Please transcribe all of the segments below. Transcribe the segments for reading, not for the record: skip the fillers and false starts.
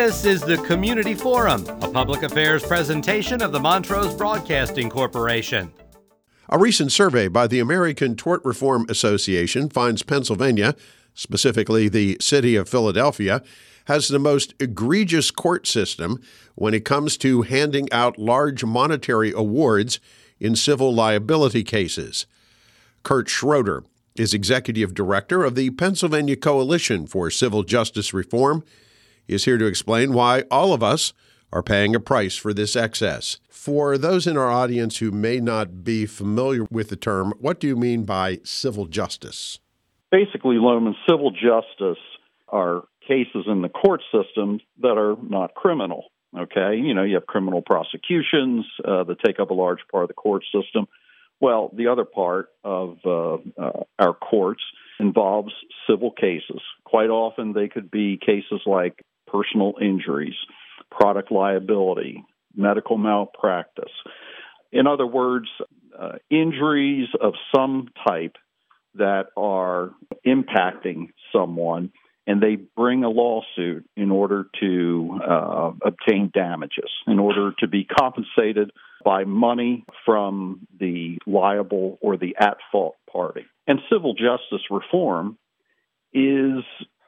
This is the Community Forum, a public affairs presentation of the Montrose Broadcasting Corporation. A recent survey by the American Tort Reform Association finds Pennsylvania, specifically the city of Philadelphia, has the most egregious court system when it comes to handing out large monetary awards in civil liability cases. Kurt Schroeder is executive director of the Pennsylvania Coalition for Civil Justice Reform. He is here to explain why all of us are paying a price for this excess. For those in our audience who may not be familiar with the term, what do you mean by civil justice? Basically, Loman, civil justice are cases in the court system that are not criminal, okay? You have criminal prosecutions that take up a large part of the court system. Well, the other part of our courts involves civil cases. Quite often, they could be cases like personal injuries, product liability, medical malpractice. In other words, injuries of some type that are impacting someone, and they bring a lawsuit in order to obtain damages, in order to be compensated by money from the liable or the at-fault party. And civil justice reform is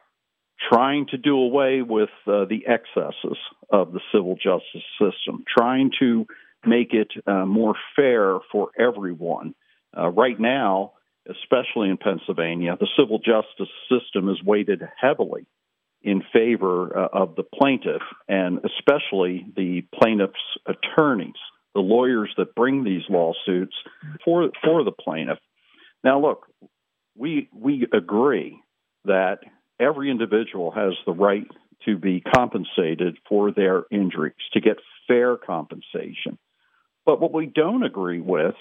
trying to do away with the excesses of the civil justice system, trying to make it more fair for everyone. Right now, especially in Pennsylvania, the civil justice system is weighted heavily in favor of the plaintiff, and especially the plaintiff's attorneys, the lawyers that bring these lawsuits for the plaintiff. Now, look, we agree that every individual has the right to be compensated for their injuries, to get fair compensation. But what we don't agree with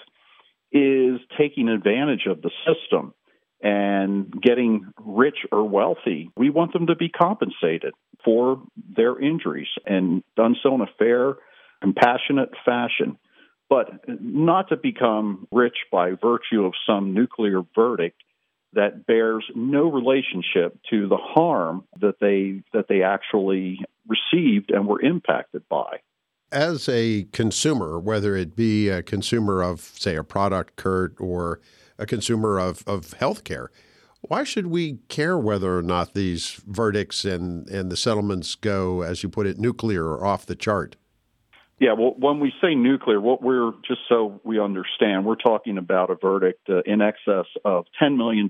is taking advantage of the system and getting rich or wealthy. We want them to be compensated for their injuries and done so in a fair, compassionate fashion, but not to become rich by virtue of some nuclear verdict that bears no relationship to the harm that they actually received and were impacted by. As a consumer, whether it be a consumer of, say, a product, Kurt, or a consumer of health care, why should we care whether or not these verdicts and the settlements go, as you put it, nuclear or off the chart? Yeah, well, when we say nuclear, what we're, just so we understand, we're talking about a verdict in excess of $10 million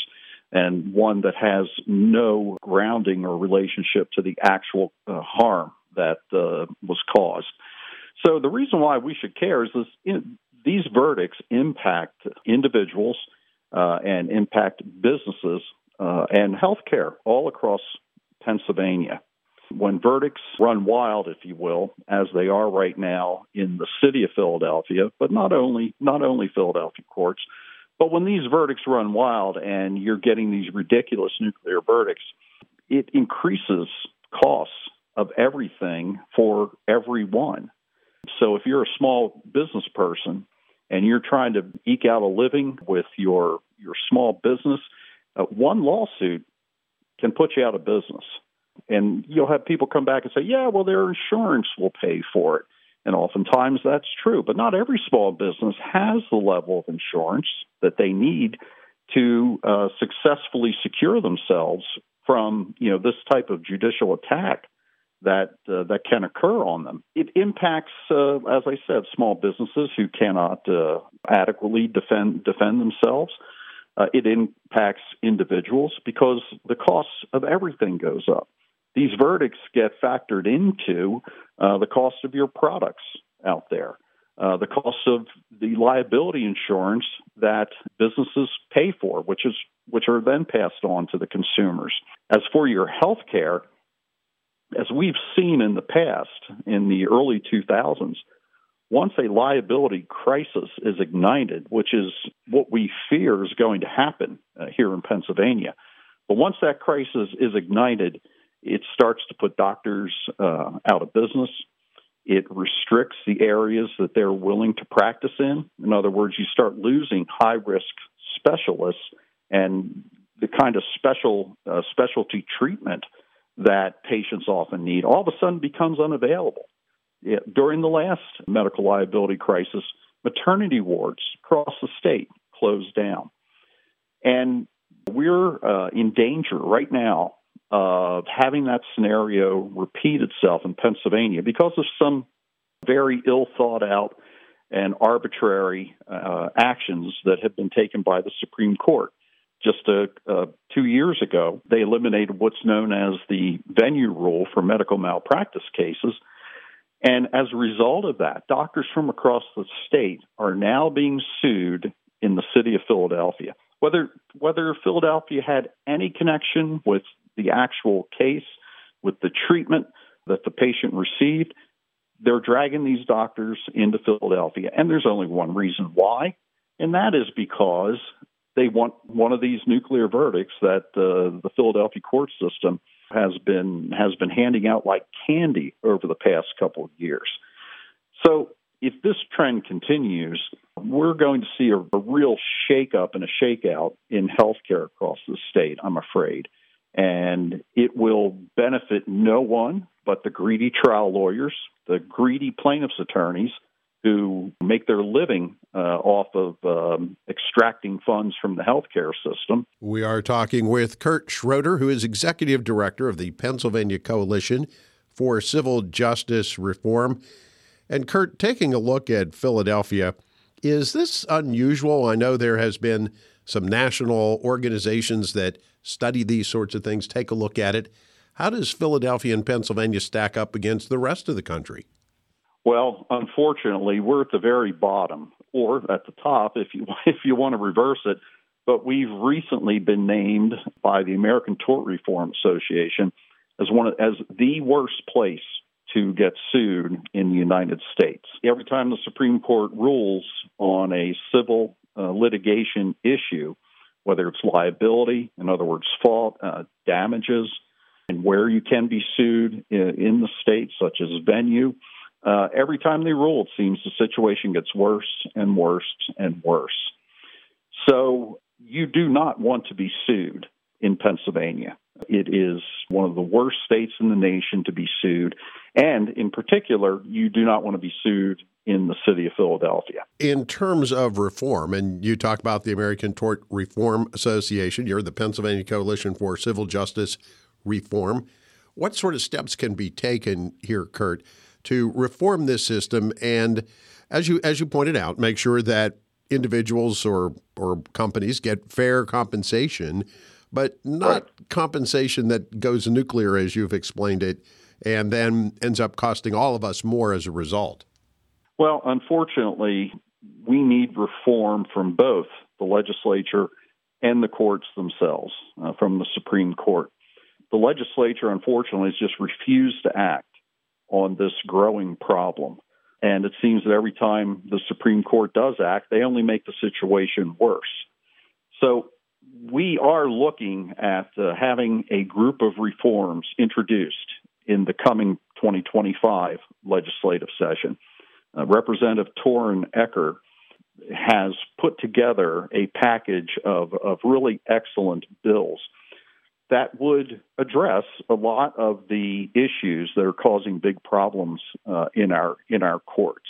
and one that has no grounding or relationship to the actual harm that was caused. So the reason why we should care is these verdicts impact individuals and impact businesses and healthcare all across Pennsylvania. When verdicts run wild, if you will, as they are right now in the city of Philadelphia, but not only Philadelphia courts, but when these verdicts run wild and you're getting these ridiculous nuclear verdicts, it increases costs of everything for everyone. So if you're a small business person and you're trying to eke out a living with your small business, one lawsuit can put you out of business. And you'll have people come back and say, yeah, well, their insurance will pay for it. And oftentimes that's true. But not every small business has the level of insurance that they need to successfully secure themselves from, this type of judicial attack that can occur on them. It impacts, as I said, small businesses who cannot adequately defend themselves. It impacts individuals because the cost of everything goes up. These verdicts get factored into the cost of your products out there, the cost of the liability insurance that businesses pay for, which are then passed on to the consumers. As for your health care, as we've seen in the past, in the early 2000s, once a liability crisis is ignited, which is what we fear is going to happen here in Pennsylvania, but once that crisis is ignited, it starts to put doctors out of business. It restricts the areas that they're willing to practice in. In other words, you start losing high-risk specialists and the kind of specialty treatment that patients often need all of a sudden becomes unavailable. During the last medical liability crisis, maternity wards across the state closed down. And we're in danger right now of having that scenario repeat itself in Pennsylvania because of some very ill thought out and arbitrary actions that have been taken by the Supreme Court. Just 2 years ago, they eliminated what's known as the venue rule for medical malpractice cases. And as a result of that, doctors from across the state are now being sued in the city of Philadelphia. Whether Philadelphia had any connection with the actual case, with the treatment that the patient received, they're dragging these doctors into Philadelphia. And there's only one reason why, and that is because they want one of these nuclear verdicts that the Philadelphia court system has been handing out like candy over the past couple of years. So if this trend continues, we're going to see a real shakeup and a shakeout in healthcare across the state, I'm afraid. And it will benefit no one but the greedy trial lawyers, the greedy plaintiffs' attorneys who make their living off of extracting funds from the healthcare system. We are talking with Kurt Schroeder, who is Executive Director of the Pennsylvania Coalition for Civil Justice Reform. And Kurt, taking a look at Philadelphia, is this unusual? I know there has been some national organizations that study these sorts of things. Take a look at it. How does Philadelphia and Pennsylvania stack up against the rest of the country? Well, unfortunately, we're at the very bottom, or at the top, if you want to reverse it. But we've recently been named by the American Tort Reform Association as the worst place to get sued in the United States. Every time the Supreme Court rules on a civil litigation issue, whether it's liability, in other words, fault, damages, and where you can be sued in the state, such as venue, every time they rule, it seems the situation gets worse and worse and worse. So you do not want to be sued in Pennsylvania. It is one of the worst states in the nation to be sued. And in particular, you do not want to be sued in the city of Philadelphia. In terms of reform, and you talk about the American Tort Reform Association, you're the Pennsylvania Coalition for Civil Justice Reform. What sort of steps can be taken here, Kurt, to reform this system and, as you pointed out, make sure that individuals or companies get fair compensation, but not compensation that goes nuclear, as you've explained it, and then ends up costing all of us more as a result? Well, unfortunately, we need reform from both the legislature and the courts themselves, from the Supreme Court. The legislature, unfortunately, has just refused to act on this growing problem. And it seems that every time the Supreme Court does act, they only make the situation worse. So we are looking at having a group of reforms introduced in the coming 2025 legislative session. Representative Torrin Ecker has put together a package of really excellent bills that would address a lot of the issues that are causing big problems in our courts.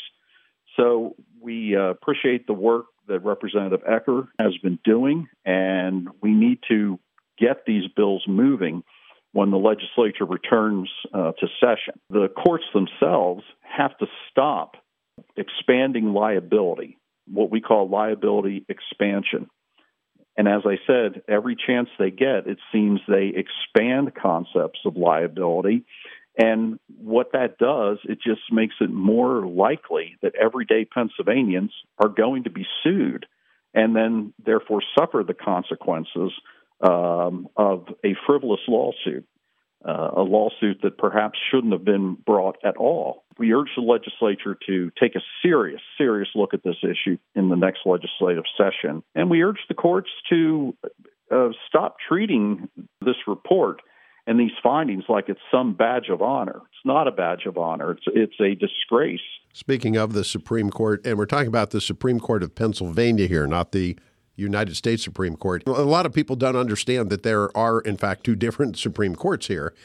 So we appreciate the work that Representative Ecker has been doing, and we need to get these bills moving when the legislature returns to session. The courts themselves have to stop expanding liability, what we call liability expansion. And as I said, every chance they get, it seems they expand concepts of liability. And what that does, it just makes it more likely that everyday Pennsylvanians are going to be sued and then therefore suffer the consequences of a frivolous lawsuit, a lawsuit that perhaps shouldn't have been brought at all. We urge the legislature to take a serious look at this issue in the next legislative session. And we urge the courts to stop treating this report and these findings like it's some badge of honor. It's not a badge of honor. It's a disgrace. Speaking of the Supreme Court, and we're talking about the Supreme Court of Pennsylvania here, not the United States Supreme Court. A lot of people don't understand that there are, in fact, two different Supreme Courts here.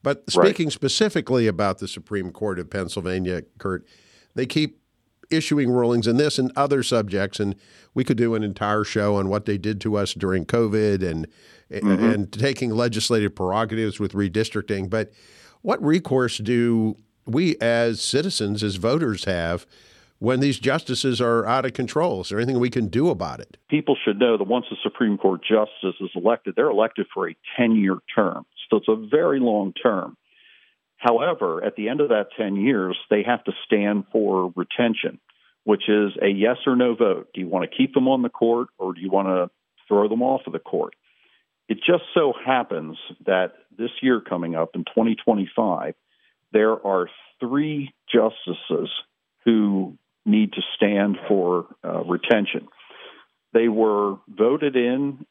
But speaking specifically about the Supreme Court of Pennsylvania, Kurt, they keep issuing rulings in this and other subjects, and we could do an entire show on what they did to us during COVID and taking legislative prerogatives with redistricting. But what recourse do we as citizens, as voters, have when these justices are out of control? Is there anything we can do about it? People should know that once a Supreme Court justice is elected, they're elected for a 10-year term. So it's a very long term. However, at the end of that 10 years, they have to stand for retention, which is a yes or no vote. Do you want to keep them on the court, or do you want to throw them off of the court? It just so happens that this year coming up in 2025, there are 3 justices who need to stand for retention. They were voted in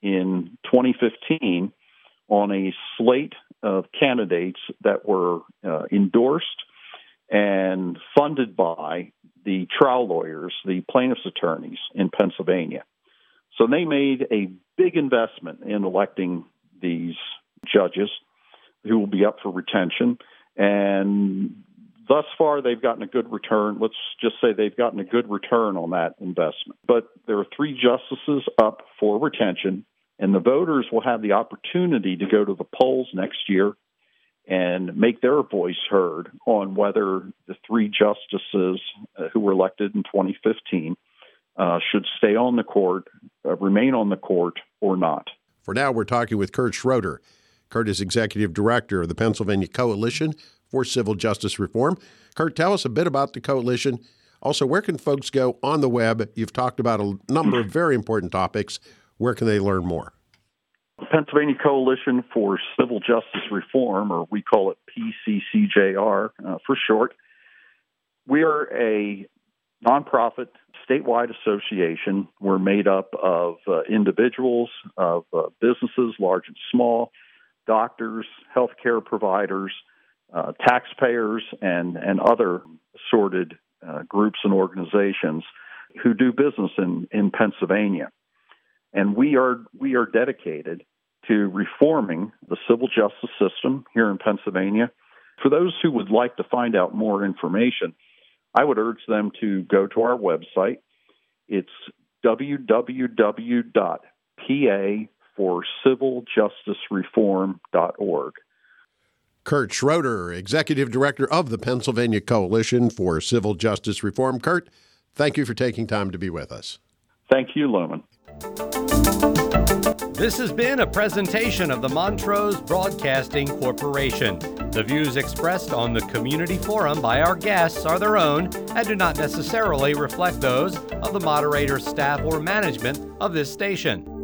2015 on a slate of candidates that were endorsed and funded by the trial lawyers, the plaintiffs' attorneys in Pennsylvania. So they made a big investment in electing these judges who will be up for retention. And thus far, they've gotten a good return. Let's just say they've gotten a good return on that investment. But there are 3 justices up for retention, and the voters will have the opportunity to go to the polls next year and make their voice heard on whether the 3 justices who were elected in 2015 should stay on the court, remain on the court, or not. For now, we're talking with Kurt Schroeder. Kurt is Executive Director of the Pennsylvania Coalition for Civil Justice Reform. Kurt, tell us a bit about the coalition. Also, where can folks go on the web? You've talked about a number of very important topics. Where can they learn more? The Pennsylvania Coalition for Civil Justice Reform, or we call it PCCJR for short. We are a nonprofit statewide association. We're made up of individuals, of businesses, large and small, doctors, healthcare providers, taxpayers, and other assorted groups and organizations who do business in Pennsylvania. And we are dedicated to reforming the civil justice system here in Pennsylvania. For those who would like to find out more information, I would urge them to go to our website. It's www.paforciviljusticereform.org. Kurt Schroeder, Executive Director of the Pennsylvania Coalition for Civil Justice Reform. Kurt, thank you for taking time to be with us. Thank you, Lumen. This has been a presentation of the Montrose Broadcasting Corporation. The views expressed on the community forum by our guests are their own and do not necessarily reflect those of the moderator, staff, or management of this station.